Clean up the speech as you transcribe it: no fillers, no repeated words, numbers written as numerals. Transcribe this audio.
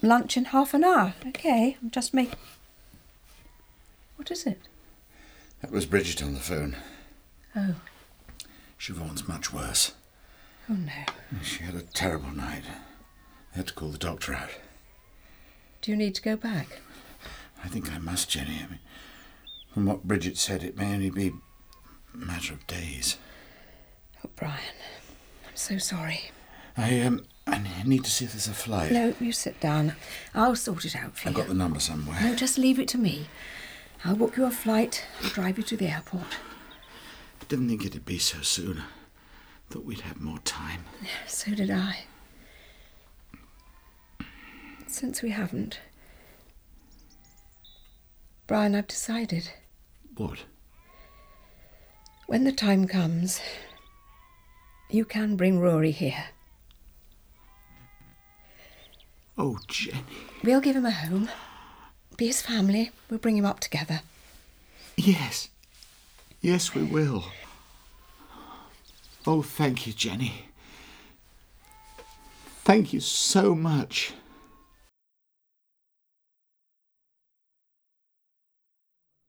lunch in half an hour. OK, I'm just making... What is it? That was Bridget on the phone. Oh. Siobhan's much worse. Oh, no. She had a terrible night. They had to call the doctor out. Do you need to go back? I think I must, Jenny. I mean, from what Bridget said, it may only be a matter of days. Oh, Brian, I'm so sorry. I need to see if there's a flight. No, you sit down. I'll sort it out for you. I've got the number somewhere. No, just leave it to me. I'll book you a flight and drive you to the airport. I didn't think it'd be so soon. Thought we'd have more time. So did I. Since we haven't... Brian, I've decided. What? When the time comes, you can bring Rory here. Oh, Jenny. We'll give him a home. Be his family. We'll bring him up together. Yes. Yes, we will. Oh, thank you, Jenny. Thank you so much.